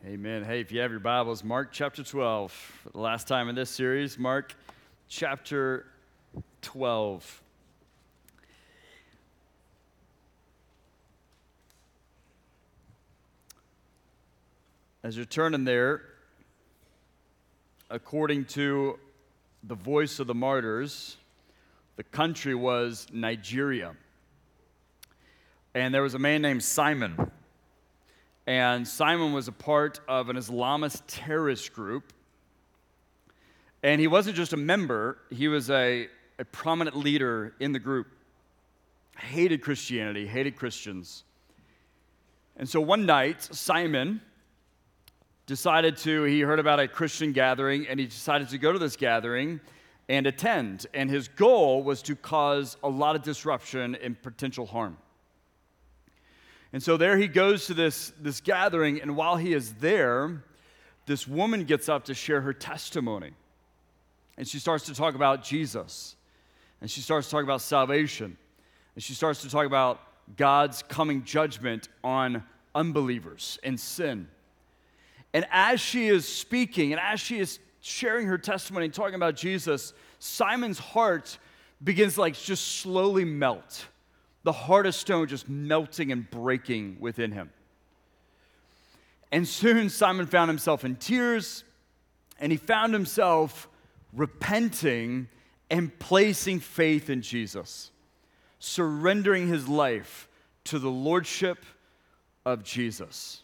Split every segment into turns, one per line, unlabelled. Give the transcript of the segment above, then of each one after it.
Amen. Hey, if you have your Bibles, Mark chapter 12. For the last time in this series, Mark chapter 12. As you're turning there, according to the Voice of the Martyrs, the country was Nigeria. And there was a man named Simon. And Simon was a part of an Islamist terrorist group. And he wasn't just a member, he was a prominent leader in the group. Hated Christianity, hated Christians. And so one night, Simon he heard about a Christian gathering, and he decided to go to this gathering and attend. And his goal was to cause a lot of disruption and potential harm. And so there he goes to this gathering, and while he is there, this woman gets up to share her testimony. And she starts to talk about Jesus. And she starts to talk about salvation. And she starts to talk about God's coming judgment on unbelievers and sin. And as she is speaking, and as she is sharing her testimony and talking about Jesus, Simon's heart begins to just slowly melt. The heart of stone just melting and breaking within him. And soon Simon found himself in tears, and he found himself repenting and placing faith in Jesus, surrendering his life to the lordship of Jesus.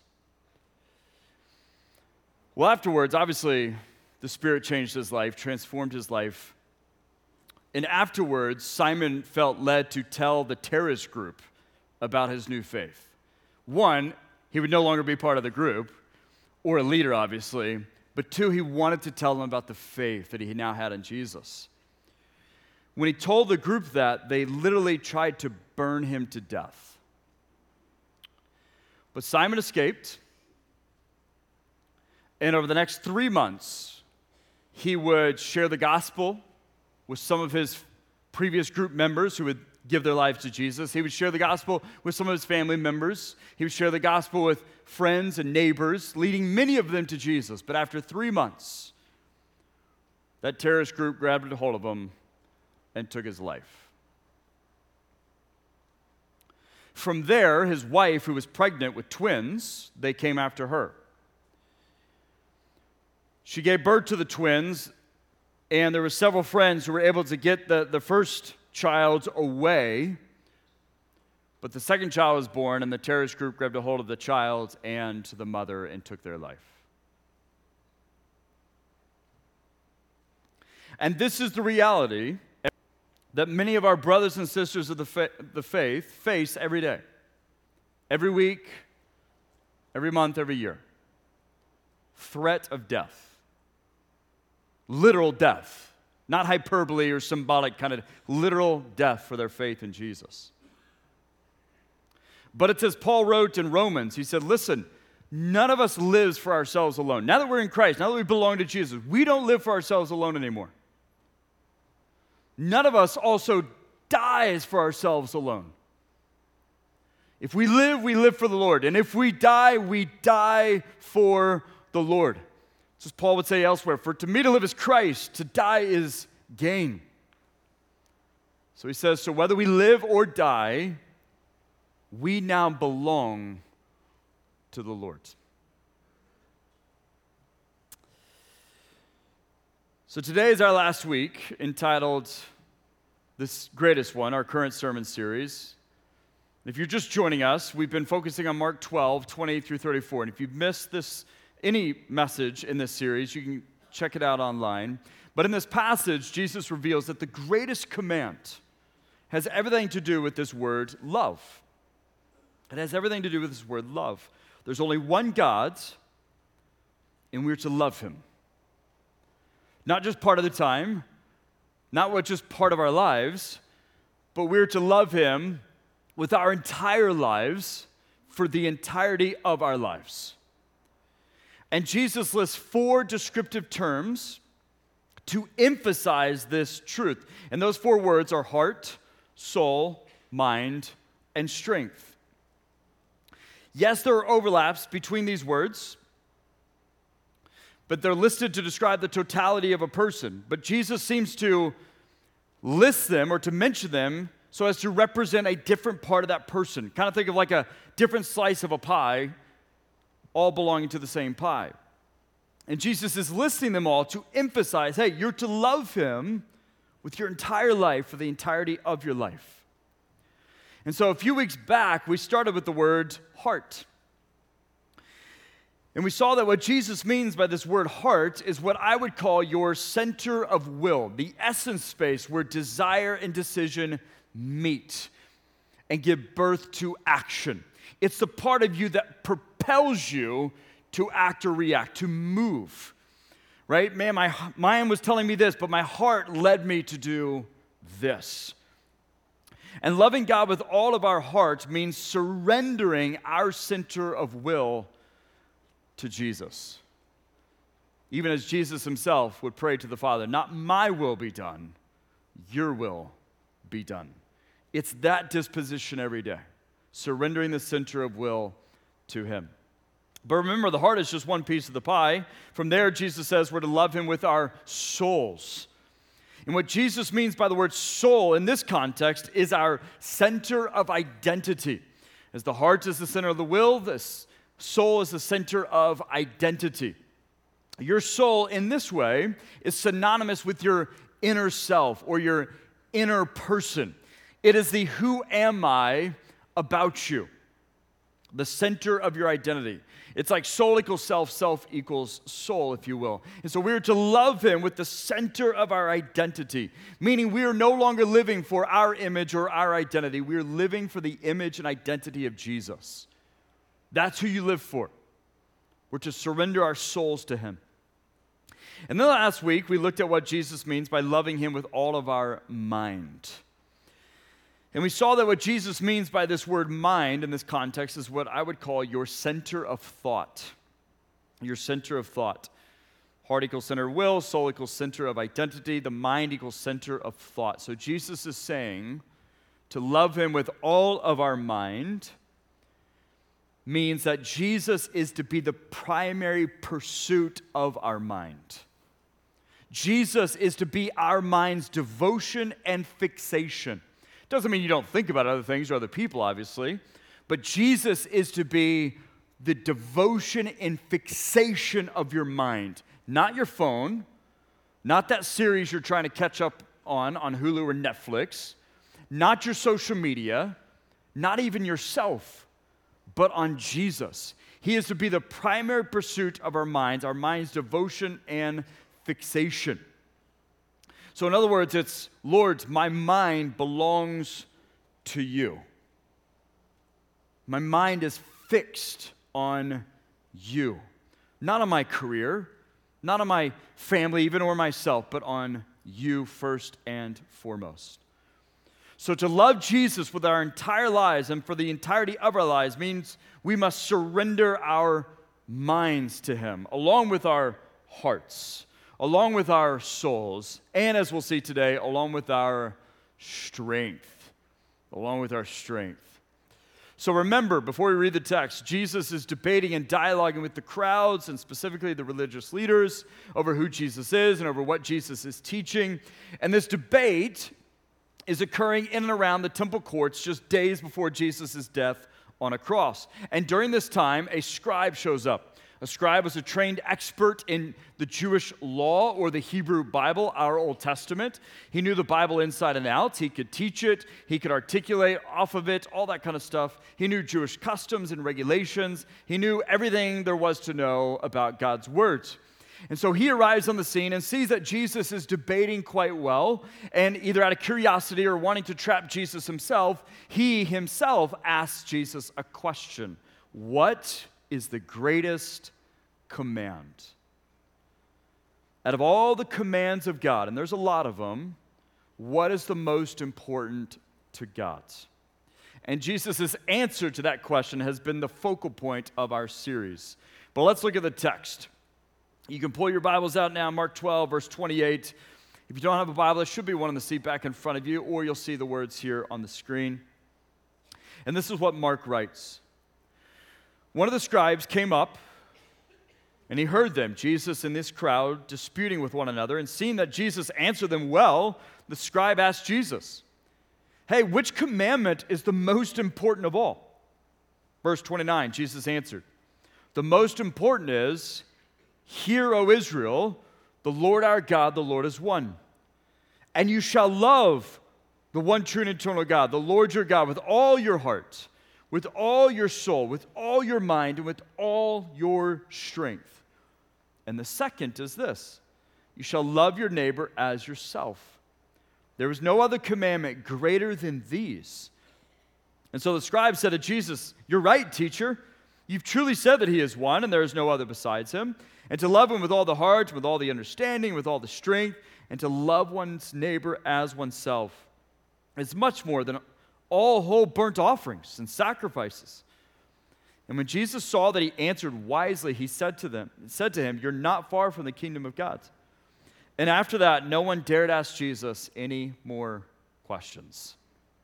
Well, afterwards, obviously, the Spirit changed his life, transformed his life. And afterwards, Simon felt led to tell the terrorist group about his new faith. One, he would no longer be part of the group, or a leader, obviously. But two, he wanted to tell them about the faith that he now had in Jesus. When he told the group that, they literally tried to burn him to death. But Simon escaped, and over the next 3 months, he would share the gospel with some of his previous group members who would give their lives to Jesus. He would share the gospel with some of his family members. He would share the gospel with friends and neighbors, leading many of them to Jesus. But after 3 months, that terrorist group grabbed a hold of him and took his life. From there, his wife, who was pregnant with twins, they came after her. She gave birth to the twins, and there were several friends who were able to get the first child away. But the second child was born, and the terrorist group grabbed a hold of the child and the mother and took their life. And this is the reality that many of our brothers and sisters of the faith face every day, every week, every month, every year. Threat of death. Literal death, not hyperbole or symbolic, kind of literal death for their faith in Jesus. But it's as Paul wrote in Romans, he said, listen, none of us lives for ourselves alone. Now that we're in Christ, now that we belong to Jesus, we don't live for ourselves alone anymore. None of us also dies for ourselves alone. If we live for the Lord. And if we die for the Lord. As Paul would say elsewhere, for to me to live is Christ, to die is gain. So he says, so whether we live or die, we now belong to the Lord. So today is our last week, entitled this greatest one, our current sermon series. If you're just joining us, we've been focusing on Mark 12, 28 through 34. And if you've missed any message in this series, you can check it out online. But in this passage, Jesus reveals that the greatest command has everything to do with this word love. It has everything to do with this word love. There's only one God, and we're to love him. Not just part of the time, not just part of our lives, but we're to love him with our entire lives for the entirety of our lives. And Jesus lists 4 descriptive terms to emphasize this truth. And those 4 words are heart, soul, mind, and strength. Yes, there are overlaps between these words, but they're listed to describe the totality of a person. But Jesus seems to list them or to mention them so as to represent a different part of that person. Kind of think of like a different slice of a pie, all belonging to the same pie. And Jesus is listing them all to emphasize, hey, you're to love him with your entire life for the entirety of your life. And so a few weeks back, we started with the word heart. And we saw that what Jesus means by this word heart is what I would call your center of will, the essence space where desire and decision meet and give birth to action. It's the part of you that propels you to act or react, to move, right? Man, my mind was telling me this, but my heart led me to do this. And loving God with all of our hearts means surrendering our center of will to Jesus. Even as Jesus himself would pray to the Father, not my will be done, your will be done. It's that disposition every day, surrendering the center of will to him. But remember, the heart is just one piece of the pie. From there, Jesus says we're to love him with our souls. And what Jesus means by the word soul in this context is our center of identity. As the heart is the center of the will, this soul is the center of identity. Your soul in this way is synonymous with your inner self or your inner person. It is the who am I about you, the center of your identity. It's like soul equals self, self equals soul, if you will. And so we're to love him with the center of our identity, meaning we are no longer living for our image or our identity. We are living for the image and identity of Jesus. That's who you live for. We're to surrender our souls to him. And then last week, we looked at what Jesus means by loving him with all of our mind. And we saw that what Jesus means by this word mind in this context is what I would call your center of thought. Your center of thought. Heart equals center of will, soul equals center of identity, the mind equals center of thought. So Jesus is saying to love him with all of our mind means that Jesus is to be the primary pursuit of our mind. Jesus is to be our mind's devotion and fixation. Doesn't mean you don't think about other things or other people, obviously, but Jesus is to be the devotion and fixation of your mind, not your phone, not that series you're trying to catch up on Hulu or Netflix, not your social media, not even yourself, but on Jesus. He is to be the primary pursuit of our mind's devotion and fixation. So in other words, it's, Lord, my mind belongs to you. My mind is fixed on you. Not on my career, not on my family even or myself, but on you first and foremost. So to love Jesus with our entire lives and for the entirety of our lives means we must surrender our minds to him, along with our hearts, along with our souls, and as we'll see today, along with our strength. Along with our strength. So remember, before we read the text, Jesus is debating and dialoguing with the crowds, and specifically the religious leaders, over who Jesus is and over what Jesus is teaching. And this debate is occurring in and around the temple courts just days before Jesus' death on a cross. And during this time, a scribe shows up. A scribe was a trained expert in the Jewish law or the Hebrew Bible, our Old Testament. He knew the Bible inside and out. He could teach it. He could articulate off of it, all that kind of stuff. He knew Jewish customs and regulations. He knew everything there was to know about God's words. And so he arrives on the scene and sees that Jesus is debating quite well, and either out of curiosity or wanting to trap Jesus himself, he himself asks Jesus a question. What is the greatest command? Out of all the commands of God, and there's a lot of them, what is the most important to God? And Jesus' answer to that question has been the focal point of our series. But let's look at the text. You can pull your Bibles out now, Mark 12, verse 28. If you don't have a Bible, there should be one in the seat back in front of you, or you'll see the words here on the screen. And this is what Mark writes. One of the scribes came up And he heard them, Jesus and this crowd, disputing with one another. And seeing that Jesus answered them well, the scribe asked Jesus, "Hey, which commandment is the most important of all?" Verse 29, Jesus answered, "The most important is, 'Hear, O Israel, the Lord our God, the Lord is one. And you shall love the one true and eternal God, the Lord your God, with all your heart, with all your soul, with all your mind, and with all your strength. And the second is this: you shall love your neighbor as yourself. There is no other commandment greater than these." And so the scribe said to Jesus, "You're right, teacher. You've truly said that he is one, and there is no other besides him. And to love him with all the heart, with all the understanding, with all the strength, and to love one's neighbor as oneself is much more than all whole burnt offerings and sacrifices." And when Jesus saw that he answered wisely, he said to him, "You're not far from the kingdom of God." And after that, no one dared ask Jesus any more questions.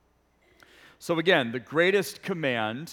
So again, the greatest command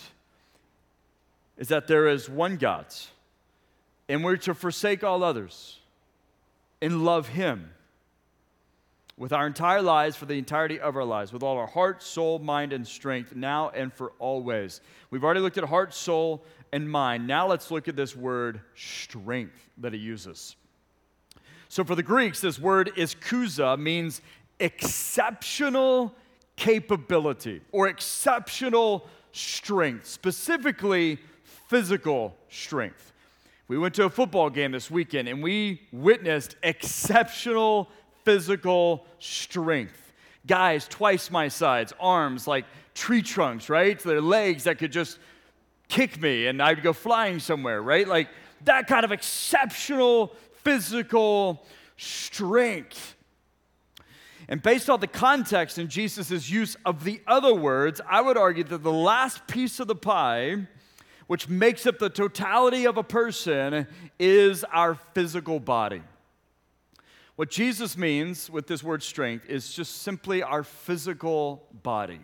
is that there is one God, and we're to forsake all others and love him with our entire lives, for the entirety of our lives, with all our heart, soul, mind, and strength, now and for always. We've already looked at heart, soul, and mind. Now let's look at this word strength that he uses. So for the Greeks, this word ischousa means exceptional capability or exceptional strength, specifically physical strength. We went to a football game this weekend and we witnessed exceptional physical strength. Guys twice my size, arms like tree trunks, right? Their legs that could just kick me and I'd go flying somewhere, right? Like that kind of exceptional physical strength. And based on the context in Jesus' use of the other words, I would argue that the last piece of the pie, which makes up the totality of a person, is our physical body. What Jesus means with this word strength is just simply our physical body.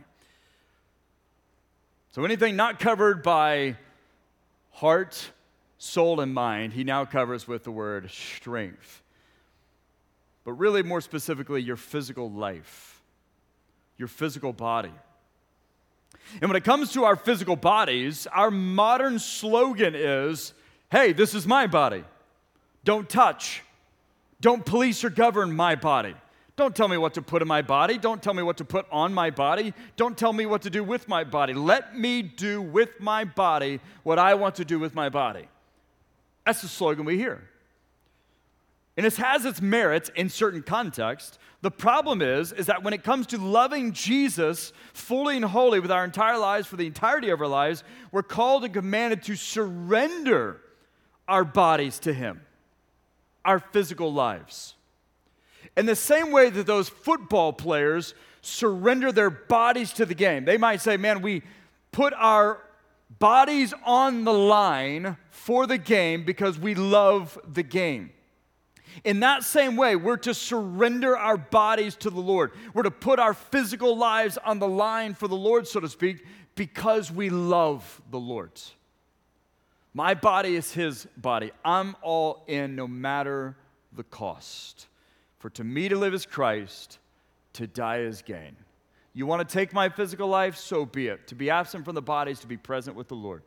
So anything not covered by heart, soul, and mind, he now covers with the word strength. But really, more specifically, your physical life, your physical body. And when it comes to our physical bodies, our modern slogan is, "Hey, this is my body. Don't touch. Don't police or govern my body. Don't tell me what to put in my body. Don't tell me what to put on my body. Don't tell me what to do with my body. Let me do with my body what I want to do with my body." That's the slogan we hear. And it has its merits in certain contexts. The problem is that when it comes to loving Jesus fully and wholly with our entire lives, for the entirety of our lives, we're called and commanded to surrender our bodies to him, our physical lives. In the same way that those football players surrender their bodies to the game. They might say, "Man, we put our bodies on the line for the game because we love the game." In that same way, we're to surrender our bodies to the Lord. We're to put our physical lives on the line for the Lord, so to speak, because we love the Lord. My body is his body. I'm all in no matter the cost. For to me to live is Christ, to die is gain. You want to take my physical life? So be it. To be absent from the body is to be present with the Lord.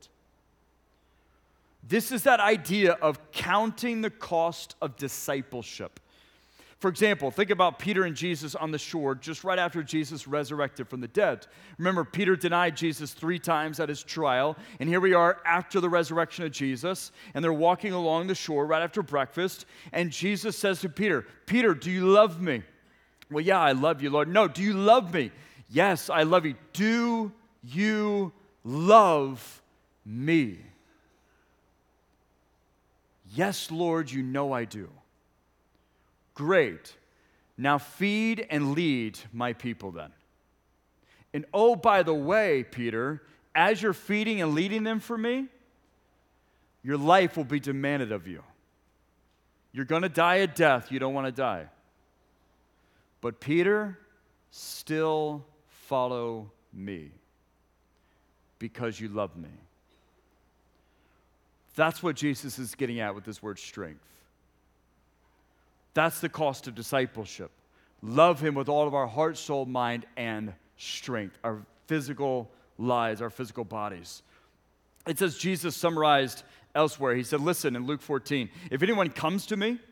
This is that idea of counting the cost of discipleship. For example, think about Peter and Jesus on the shore just right after Jesus resurrected from the dead. Remember, Peter denied Jesus 3 times at his trial, and here we are after the resurrection of Jesus, and they're walking along the shore right after breakfast, and Jesus says to Peter, "Peter, do you love me?" "Well, yeah, I love you, Lord." "No, do you love me?" "Yes, I love you." "Do you love me?" "Yes, Lord, you know I do." "Great. Now feed and lead my people then. And oh, by the way, Peter, as you're feeding and leading them for me, your life will be demanded of you. You're going to die a death you don't want to die. But Peter, still follow me because you love me." That's what Jesus is getting at with this word strength. That's the cost of discipleship. Love him with all of our heart, soul, mind, and strength, our physical lives, our physical bodies. It says Jesus summarized elsewhere. He said, listen, in Luke 14, if anyone comes to me,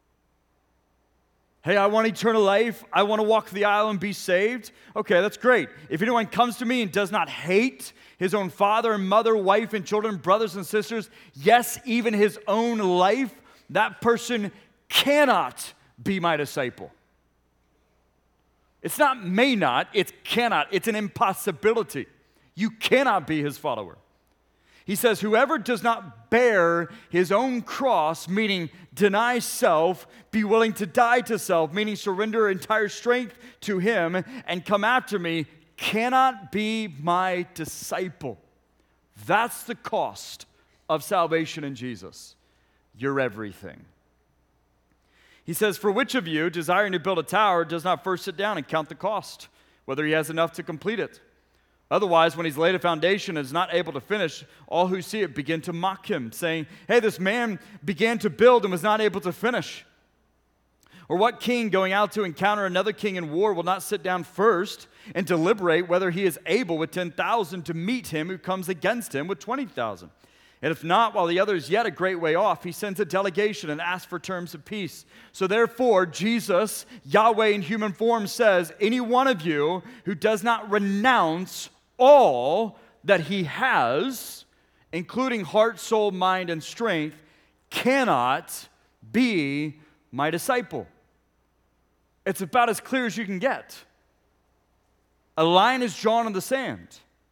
hey, I want eternal life, I want to walk the aisle and be saved, okay, that's great. If anyone comes to me and does not hate his own father and mother, wife and children, brothers and sisters, yes, even his own life, that person cannot be my disciple. It's not may not, it's cannot. It's an impossibility. You cannot be his follower. He says, whoever does not bear his own cross, meaning deny self, be willing to die to self, meaning surrender entire strength to him, and come after me, cannot be my disciple. That's the cost of salvation in Jesus. You're everything. He says, for which of you, desiring to build a tower, does not first sit down and count the cost, whether he has enough to complete it? Otherwise, when he's laid a foundation and is not able to finish, all who see it begin to mock him, saying, hey, this man began to build and was not able to finish. Or what king going out to encounter another king in war will not sit down first and deliberate whether he is able with 10,000 to meet him who comes against him with 20,000? And if not, while the other is yet a great way off, he sends a delegation and asks for terms of peace. So therefore, Jesus, Yahweh in human form, says, any one of you who does not renounce all that he has, including heart, soul, mind, and strength, cannot be my disciple. It's about as clear as you can get. A line is drawn in the sand.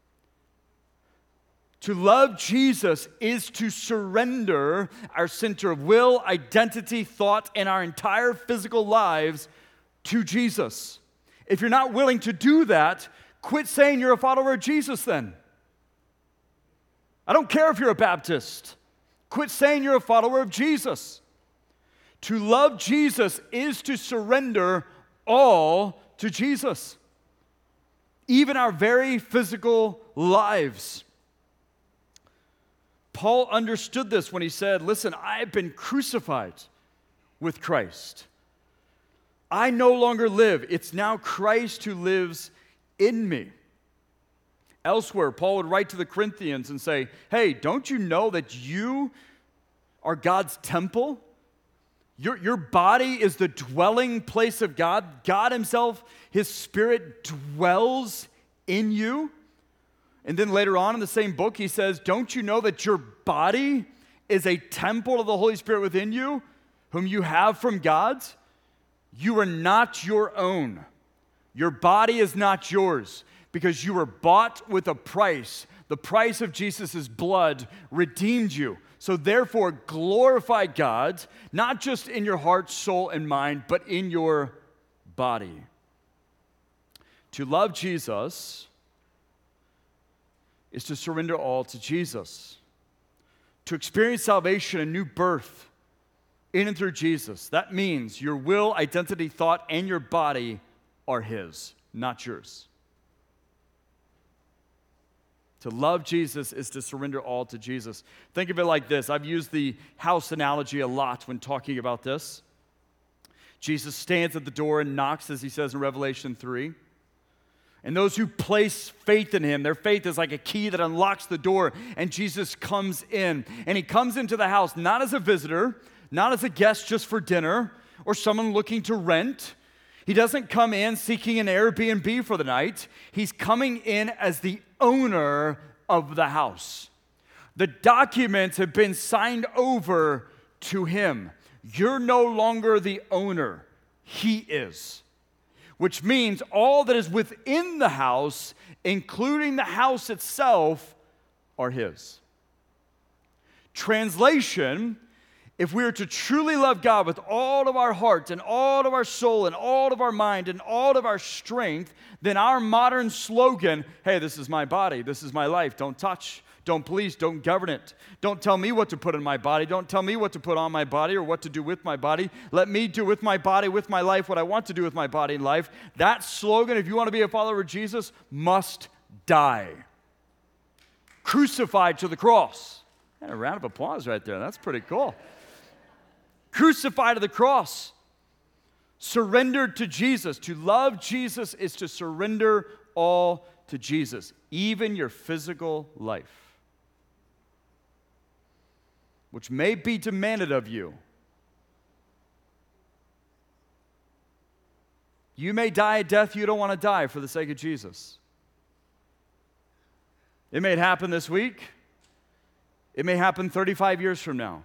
To love Jesus is to surrender our center of will, identity, thought, and our entire physical lives to Jesus. If you're not willing to do that, quit saying you're a follower of Jesus then. I don't care if you're a Baptist. Quit saying you're a follower of Jesus. To love Jesus is to surrender all to Jesus, even our very physical lives. Paul understood this when he said, listen, I've been crucified with Christ. I no longer live. It's now Christ who lives in me. Elsewhere, Paul would write to the Corinthians and say, hey, don't you know that you are God's temple? Your body is the dwelling place of God. God himself, his Spirit dwells in you. And then later on in the same book, he says, don't you know that your body is a temple of the Holy Spirit within you, whom you have from God? You are not your own. Your body is not yours because you were bought with a price. The price of Jesus' blood redeemed you. So therefore, glorify God, not just in your heart, soul, and mind, but in your body. To love Jesus is to surrender all to Jesus. To experience salvation and new birth in and through Jesus, that means your will, identity, thought, and your body are his, not yours. To love Jesus is to surrender all to Jesus. Think of it like this. I've used the house analogy a lot when talking about this. Jesus stands at the door and knocks, as he says in Revelation 3. And those who place faith in him, their faith is like a key that unlocks the door, and Jesus comes in. And he comes into the house not as a visitor, not as a guest just for dinner, or someone looking to rent. He doesn't come in seeking an Airbnb for the night. He's coming in as the owner of the house. The documents have been signed over to him. You're no longer the owner. He is. Which means all that is within the house, including the house itself, are his. Translation, if we are to truly love God with all of our heart and all of our soul and all of our mind and all of our strength, then our modern slogan, hey, this is my body, this is my life, don't touch, don't police, don't govern it. Don't tell me what to put in my body. Don't tell me what to put on my body or what to do with my body. Let me do with my body, with my life, what I want to do with my body and life. That slogan, if you want to be a follower of Jesus, must die. Crucified to the cross. And a round of applause right there. That's pretty cool. Crucified to the cross. Surrendered to Jesus. To love Jesus is to surrender all to Jesus, even your physical life, which may be demanded of you. You may die a death you don't want to die for the sake of Jesus. It may happen this week. It may happen 35 years from now.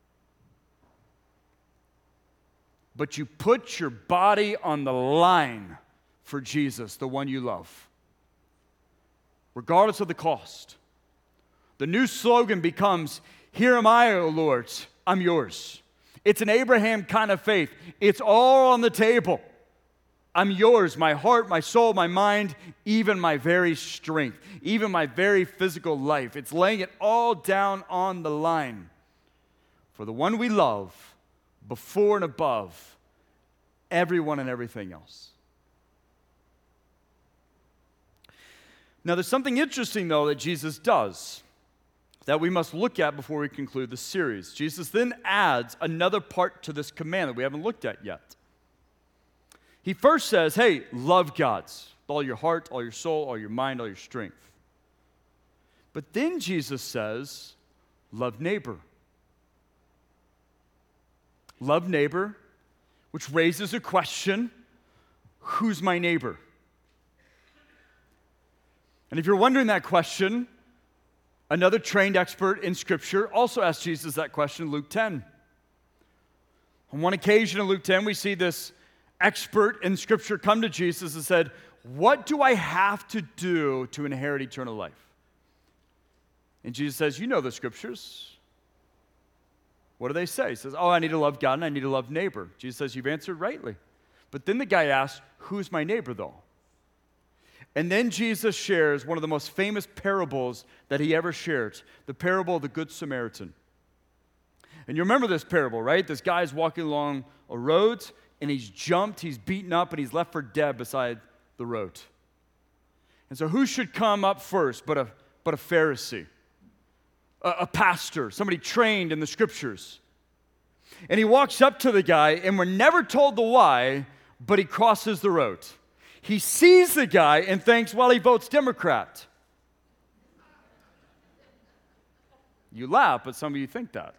But you put your body on the line for Jesus, the one you love, regardless of the cost. The new slogan becomes, "Here am I, O Lord, I'm yours." It's an Abraham kind of faith. It's all on the table. I'm yours, my heart, my soul, my mind, even my very strength, even my very physical life. It's laying it all down on the line for the one we love, before and above everyone and everything else. Now, there's something interesting, though, that Jesus does that we must look at before we conclude the series. Jesus then adds another part to this command that we haven't looked at yet. He first says, hey, love God with all your heart, all your soul, all your mind, all your strength. But then Jesus says, love neighbor. Love neighbor, which raises a question, who's my neighbor? And if you're wondering that question, another trained expert in Scripture also asked Jesus that question in Luke 10. On one occasion in Luke 10, we see this expert in Scripture come to Jesus and said, what do I have to do to inherit eternal life? And Jesus says, you know the Scriptures. What do they say? He says, I need to love God and I need to love neighbor. Jesus says, you've answered rightly. But then the guy asks, who's my neighbor though? And then Jesus shares one of the most famous parables that he ever shared, the parable of the Good Samaritan. And you remember this parable, right? This guy's walking along a road and he's jumped, he's beaten up, and he's left for dead beside the road. And so who should come up first but a Pharisee? A pastor, somebody trained in the Scriptures. And he walks up to the guy, and we're never told the why, but he crosses the road. He sees the guy and thinks, well, he votes Democrat. You laugh, but some of you think that.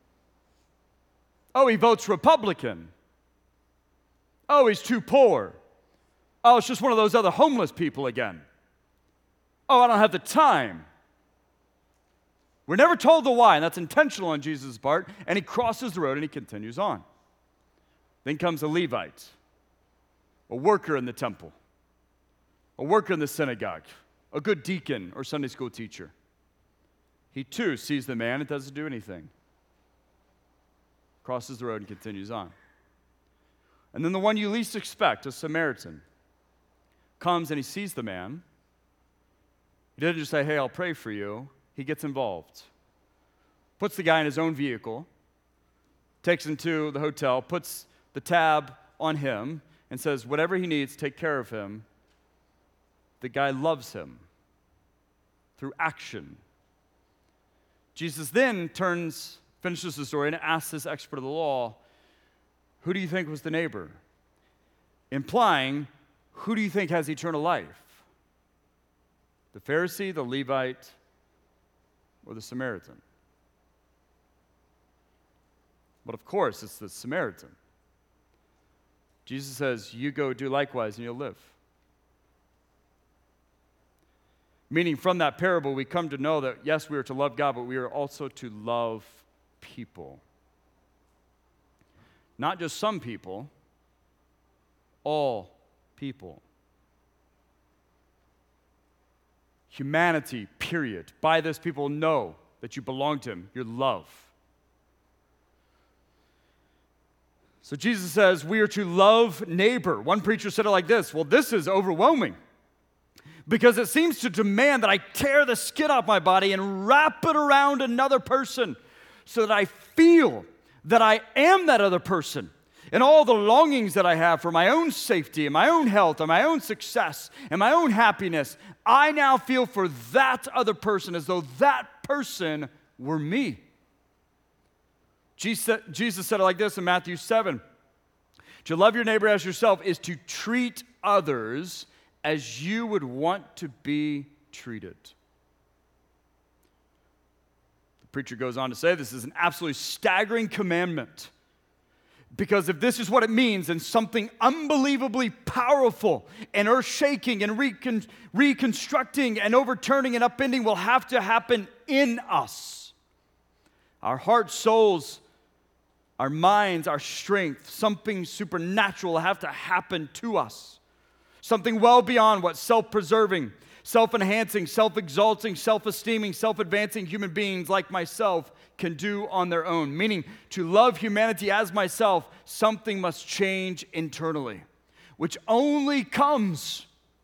Oh, he votes Republican. Oh, he's too poor. Oh, it's just one of those other homeless people again. Oh, I don't have the time. We're never told the why, and that's intentional on Jesus' part, and he crosses the road and he continues on. Then comes a Levite, a worker in the temple, a worker in the synagogue, a good deacon or Sunday school teacher. He too sees the man and doesn't do anything. Crosses the road and continues on. And then the one you least expect, a Samaritan, comes and he sees the man. He doesn't just say, hey, I'll pray for you. He gets involved, puts the guy in his own vehicle, takes him to the hotel, puts the tab on him, and says, whatever he needs, take care of him. The guy loves him through action. Jesus then finishes the story, and asks this expert of the law, who do you think was the neighbor? Implying, who do you think has eternal life? The Pharisee, the Levite, or the Samaritan? But of course, it's the Samaritan. Jesus says, you go do likewise and you'll live. Meaning from that parable, we come to know that, yes, we are to love God, but we are also to love people. Not just some people, all people. Humanity, period. By this, people know that you belong to him, your love. So Jesus says we are to love neighbor. One preacher said it like this, well, this is overwhelming because it seems to demand that I tear the skin off my body and wrap it around another person so that I feel that I am that other person. And all the longings that I have for my own safety and my own health and my own success and my own happiness, I now feel for that other person as though that person were me. Jesus said it like this in Matthew 7. To love your neighbor as yourself is to treat others as you would want to be treated. The preacher goes on to say this is an absolutely staggering commandment. Because if this is what it means, then something unbelievably powerful and earth-shaking and reconstructing and overturning and upending will have to happen in us. Our hearts, souls, our minds, our strength, something supernatural will have to happen to us. Something well beyond what self-preserving, self-enhancing, self-exalting, self-esteeming, self-advancing human beings like myself can do on their own. Meaning, to love humanity as myself, something must change internally, which only comes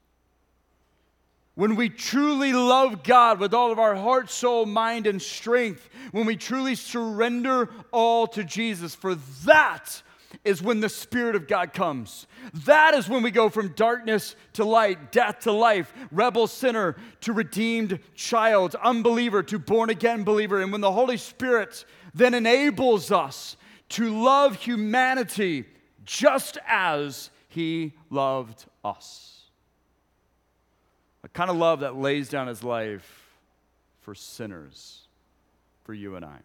when we truly love God with all of our heart, soul, mind, and strength, when we truly surrender all to Jesus. For that is when the Spirit of God comes. That is when we go from darkness to light, death to life, rebel sinner to redeemed child, unbeliever to born-again believer. And when the Holy Spirit then enables us to love humanity just as He loved us. A kind of love that lays down His life for sinners, for you and I.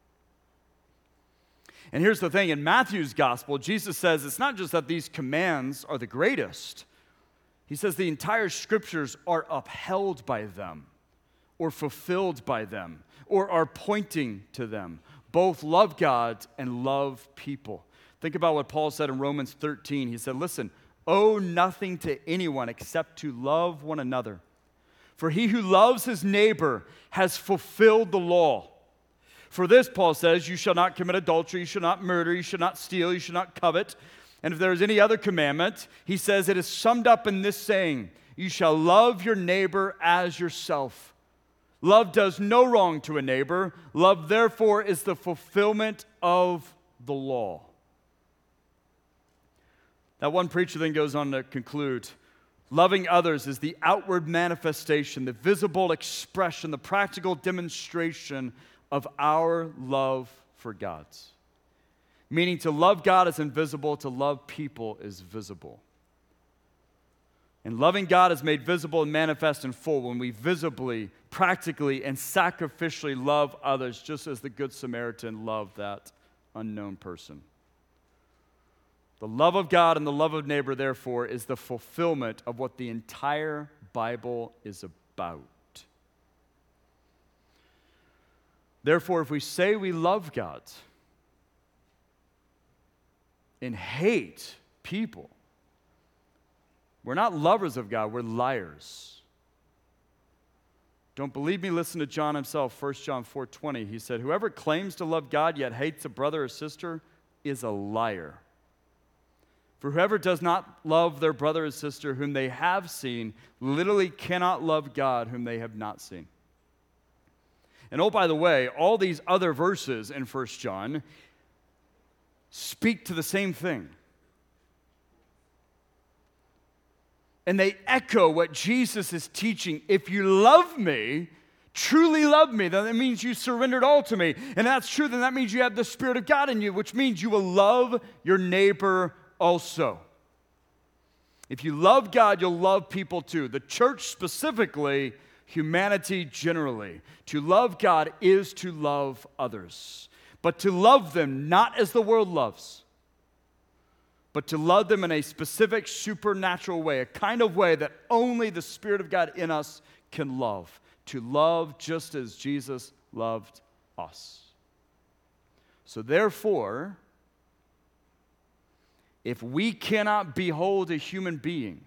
And here's the thing, in Matthew's gospel, Jesus says it's not just that these commands are the greatest. He says the entire scriptures are upheld by them, or fulfilled by them, or are pointing to them. Both love God and love people. Think about what Paul said in Romans 13. He said, listen, owe nothing to anyone except to love one another. For he who loves his neighbor has fulfilled the law. For this, Paul says, you shall not commit adultery, you shall not murder, you shall not steal, you shall not covet. And if there is any other commandment, he says it is summed up in this saying, you shall love your neighbor as yourself. Love does no wrong to a neighbor. Love, therefore, is the fulfillment of the law. That one preacher then goes on to conclude, loving others is the outward manifestation, the visible expression, the practical demonstration of our love for God. Meaning to love God is invisible, to love people is visible. And loving God is made visible and manifest in full when we visibly, practically, and sacrificially love others, just as the Good Samaritan loved that unknown person. The love of God and the love of neighbor, therefore, is the fulfillment of what the entire Bible is about. Therefore, if we say we love God and hate people, we're not lovers of God, we're liars. Don't believe me? Listen to John himself, 1 John 4:20. He said, whoever claims to love God yet hates a brother or sister is a liar. For whoever does not love their brother or sister whom they have seen literally cannot love God whom they have not seen. And oh, by the way, all these other verses in 1 John speak to the same thing. And they echo what Jesus is teaching. If you love me, truly love me, then that means you surrendered all to me. And that's true, then that means you have the Spirit of God in you, which means you will love your neighbor also. If you love God, you'll love people too. The church specifically, humanity generally. To love God is to love others, but to love them not as the world loves, but to love them in a specific supernatural way, a kind of way that only the Spirit of God in us can love. To love just as Jesus loved us. So therefore, if we cannot behold a human being,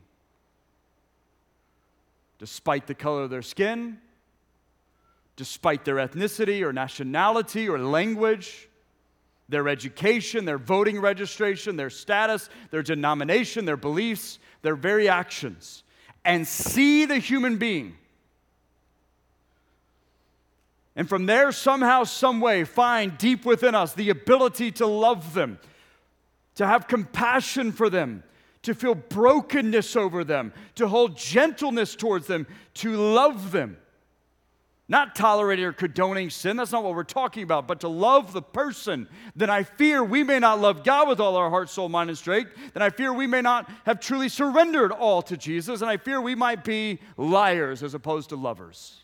despite the color of their skin, despite their ethnicity or nationality or language, their education, their voting registration, their status, their denomination, their beliefs, their very actions, and see the human being, and from there somehow, some way, find deep within us the ability to love them, to have compassion for them, to feel brokenness over them, to hold gentleness towards them, to love them. Not tolerating or condoning sin. That's not what we're talking about. But to love the person, then I fear we may not love God with all our heart, soul, mind, and strength. Then I fear we may not have truly surrendered all to Jesus. And I fear we might be liars as opposed to lovers.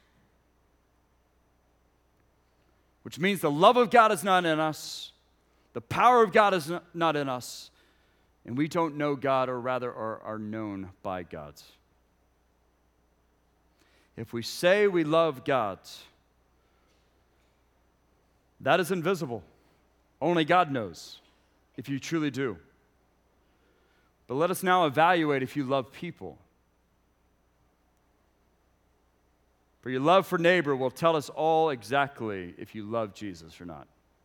Which means the love of God is not in us. The power of God is not in us. And we don't know God, or rather are known by God. If we say we love God, that is invisible. Only God knows if you truly do. But let us now evaluate if you love people. For your love for neighbor will tell us all exactly if you love Jesus or not.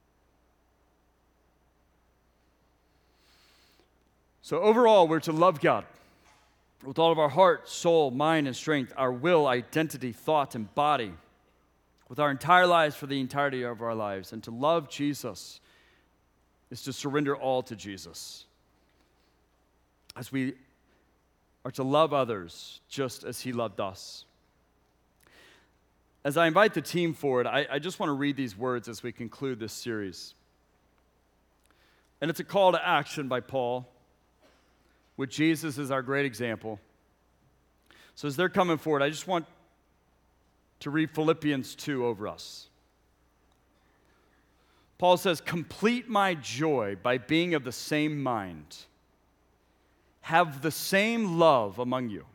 So overall, we're to love God with all of our heart, soul, mind, and strength, our will, identity, thought, and body, with our entire lives for the entirety of our lives. And to love Jesus is to surrender all to Jesus, as we are to love others just as he loved us. As I invite the team forward, I just want to read these words as we conclude this series. And it's a call to action by Paul, with Jesus as our great example. So as they're coming forward, I just want to read Philippians 2 over us. Paul says, "Complete my joy by being of the same mind. Have the same love among you.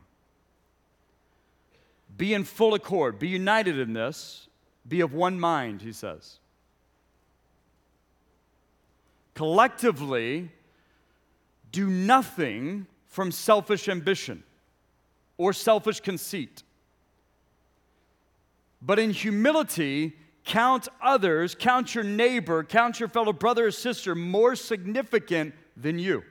Be in full accord. Be united in this. Be of one mind," he says. "Collectively, do nothing from selfish ambition or selfish conceit, but in humility count others, count your neighbor, count your fellow brother or sister more significant than you."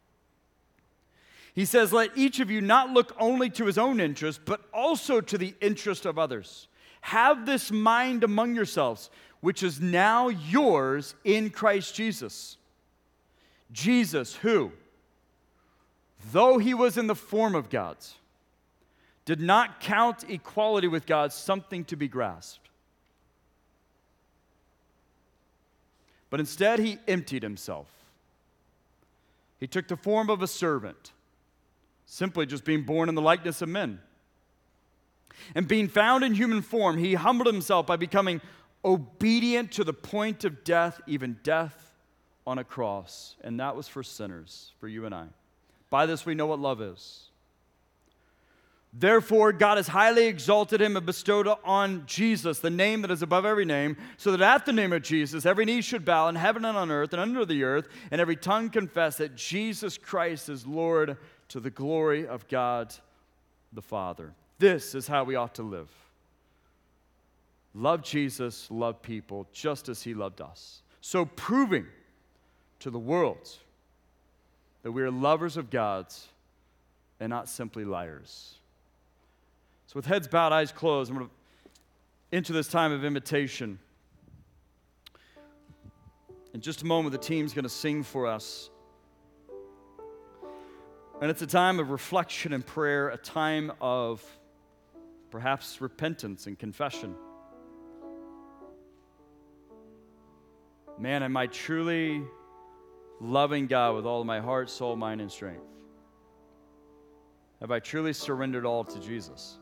He says, "Let each of you not look only to his own interest, but also to the interest of others. Have this mind among yourselves, which is now yours in Christ Jesus. Jesus, who, though he was in the form of God, did not count equality with God something to be grasped. But instead he emptied himself. He took the form of a servant, simply just being born in the likeness of men. And being found in human form, he humbled himself by becoming obedient to the point of death, even death on a cross. And that was for sinners, for you and I. By this we know what love is. Therefore, God has highly exalted him and bestowed on Jesus the name that is above every name, so that at the name of Jesus every knee should bow in heaven and on earth and under the earth, and every tongue confess that Jesus Christ is Lord, to the glory of God the Father." This is how we ought to live. Love Jesus, love people, just as he loved us. So proving to the world that we are lovers of God and not simply liars. So with heads bowed, eyes closed, I'm going to enter this time of invitation. In just a moment, the team's going to sing for us. And it's a time of reflection and prayer, a time of perhaps repentance and confession. Man, am I truly loving God with all of my heart, soul, mind, and strength? Have I truly surrendered all to Jesus?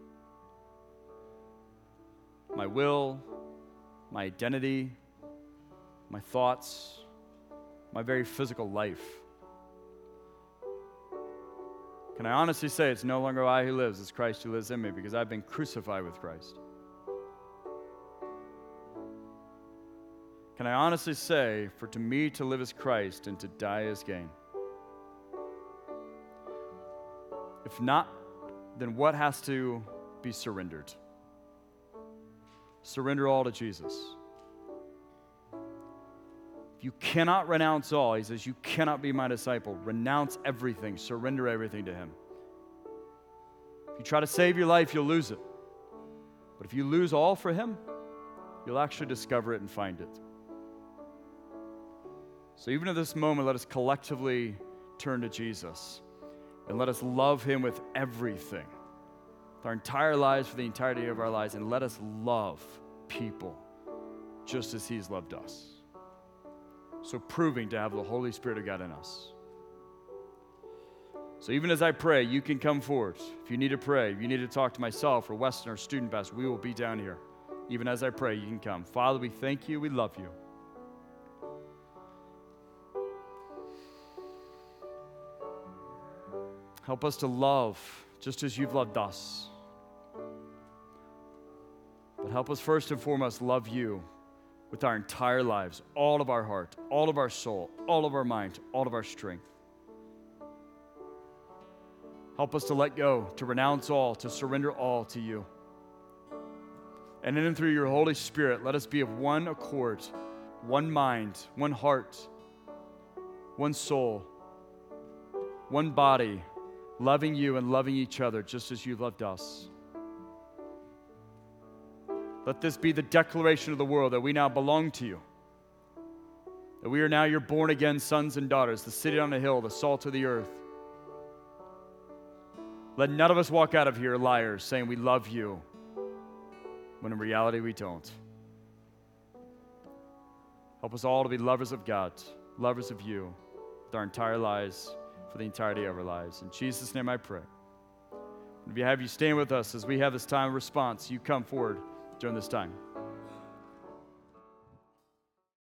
My will, my identity, my thoughts, my very physical life. Can I honestly say it's no longer I who lives, it's Christ who lives in me, because I've been crucified with Christ? Can I honestly say, for to me to live is Christ and to die is gain? If not, then what has to be surrendered? Surrender all to Jesus. You cannot renounce all. He says, you cannot be my disciple. Renounce everything. Surrender everything to him. If you try to save your life, you'll lose it. But if you lose all for him, you'll actually discover it and find it. So even at this moment, let us collectively turn to Jesus and let us love him with everything with our entire lives, for the entirety of our lives, and let us love people just as He's loved us. So proving to have the Holy Spirit of God in us. So even as I pray, you can come forward. If you need to pray, if you need to talk to myself or Weston or student pastor, we will be down here. Even as I pray, you can come. Father, we thank you. We love you. Help us to love just as you've loved us. But help us first and foremost love you with our entire lives, all of our heart, all of our soul, all of our mind, all of our strength. Help us to let go, to renounce all, to surrender all to you. And in and through your Holy Spirit, let us be of one accord, one mind, one heart, one soul, one body, loving you and loving each other just as you loved us. Let this be the declaration of the world that we now belong to you, that we are now your born-again sons and daughters, the city on a hill, the salt of the earth. Let none of us walk out of here liars saying we love you, when in reality we don't. Help us all to be lovers of God, lovers of you, with our entire lives, for the entirety of our lives. In Jesus' name I pray. If you stand with us as we have this time of response, you come forward during this time.